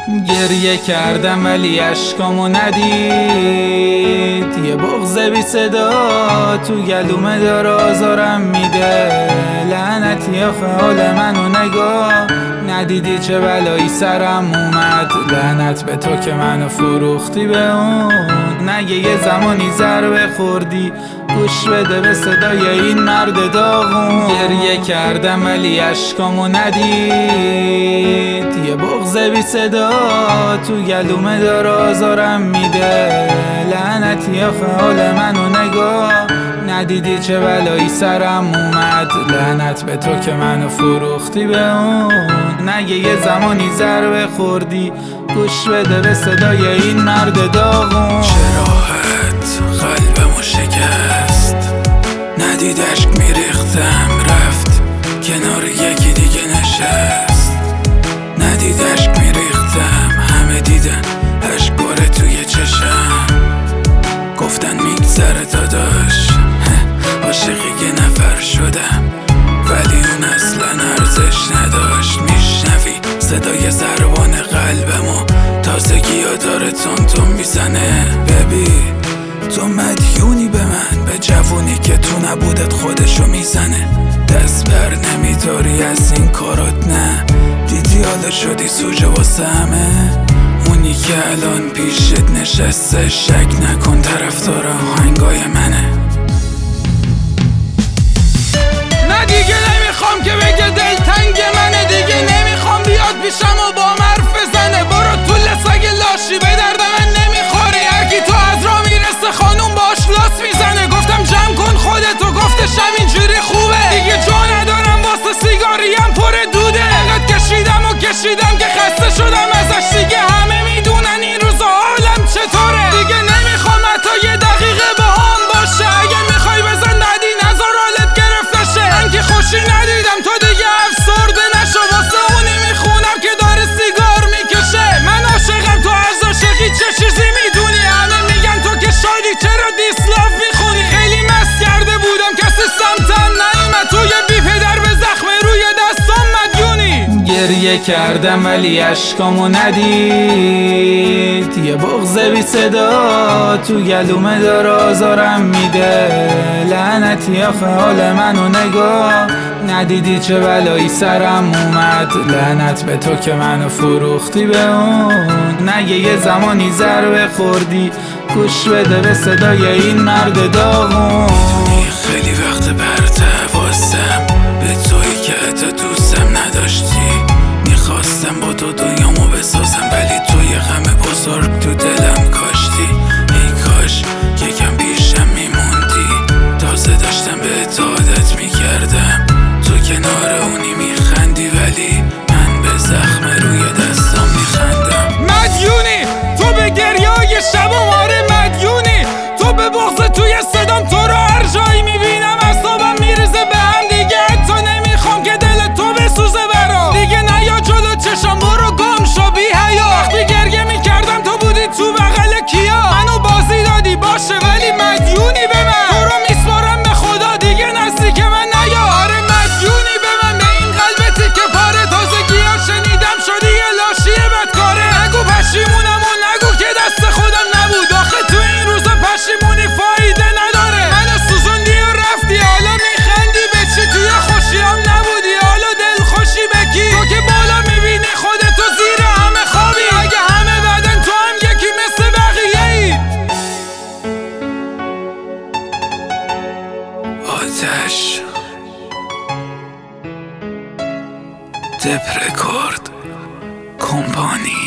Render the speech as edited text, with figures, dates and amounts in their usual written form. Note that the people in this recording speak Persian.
گریه کردم ولی اشکامو ندید، یه بغض بی صدا تو گلومه داره آزارم میده. لعنتی آخه حال منو نگاه، ندیدی چه بلایی سرم اومد. لعنت به تو که منو فروختی به اون، نگه یه زمانی ضربه خوردی گوش بده به صدای این مرد داغون. گریه کردم ولی اشکامو ندید، یه بغض بی صدا تو گلومه داره آزارم میده. لعنتی آخه حال منو نگاه، ندیدی چه بلایی سرم اومد. لعنت به تو که منو فروختی به اون، نگه یه زمانی ضربه خوردی گوش بده به صدای این مرد داغون. چه راحت قلبمو شکست، ندید اشک میریختم رفت کنار یکی دیگه نشست. ندید اشک میریختم همه دیدن اشک باره توی چشم. گفتن میگذره داداش عاشقی یه نفر شدم، ولی اون اصلا ارزش نداشت. میشنوی صدای ضربان قلبمو، تازگی ها داره تون تون میزنه. ببین تو مدیونی به من، به جوونی که تو نبودت خودشو میزنه. دست بر نمیداری از این کارات، نه دیدی حالا شدی سوژه واسه همه. اونی که الان پیشت نشسته شک نکن طرفدار آهنگای منه. نه دیگه نمیخوام که بگه دلتنگ منه، دیگه نمیخوام بیاد پیشم و با حرف بزنه. برو تو لسگ لاشی به درد من نمیخوری، هرکی تو از راه میرسه خانوم باش لاس میزنه. گفتم جمع کن خودتو، گفتش همینجوری خوبه، دیگه جا ندارم واسه سیگاریم پر دوده. انقدر کشیدم و کشیدم که خسته شدم ازش، دیگه همه میدونن این روزا حالم چطوره. دیگه نمیخوام حتی یه دقیقه با هم باشه، اگه میخوای بزن بعدی نظر حالت گرفت نشه. من که خوشی ندیدم تو دیگه افسرده نشو، واسه اونی میخونم که داره سیگار میکشه. من عاشقم تو از عاشقی چه چیزی میدونی، همه میگن تو که شادی چرا دیسلاف میخونی. خیلی مست کرده بودم کسی سمتم نیومد، توی بی پدر به زخم روی دستم مدیونی. گریه کردم ولی اشکامو ندید، یه بغض بی صدا تو گلومه داره آزارم میده. لعنتی آخه حال منو نگاه، ندیدی چه بلایی سرم اومد. لعنت به تو که منو فروختی به اون، نگه یه زمانی ضربه خوردی گوش بده به صدای این مرد داغون. میدونی خیلی وقت برتوازم به تویی که حتی دوستم نداشتی. میخواستم با تو دنیامو بسازم، ولی توی غم بزرگ تو دلم کاشتی. ای کاش یکم پیشم میموندی، تازه داشتم به عادت میکردم. تو کنار اونی میخندی ولی من به زخم روی دستام میخندم. مدیونی تو به گریای شب و ماره، مدیونی تو به بغض توی صدام. تو رو هر جایی میبینم اعصابم میریزه به هم، دیگه حتی نمیخوام که دل تو بسوزه برام. دیگه نیا جلو چشم، برو گم شو بی حیا. وقتی گریه میکردم تو بودی تو بغل کیا، منو بازی دادی باشه ولی مدیونی به من. تو رو میسپارم به خدا دیگه نزدیک من نیا. آره مدیونی به من، به این قلبتی که پاره. تازگی‌ها شنیدم شدی یه لاشی بدکاره. نگو پشیمونم و نگو که دست خودم نبود، آخه تو این روزا پشیمونی فایده نداره. منو سوزوندی و رفتی، حالا میخندی به چی؟ توی خوشیام نبودی، حالا دل خوشی به کی؟ تو که بالا میبینی خودتو زیر همه خوابی، اگه همه بدن تو هم یکی مثل بقیه ای. آتش دپرکورد کمپانی.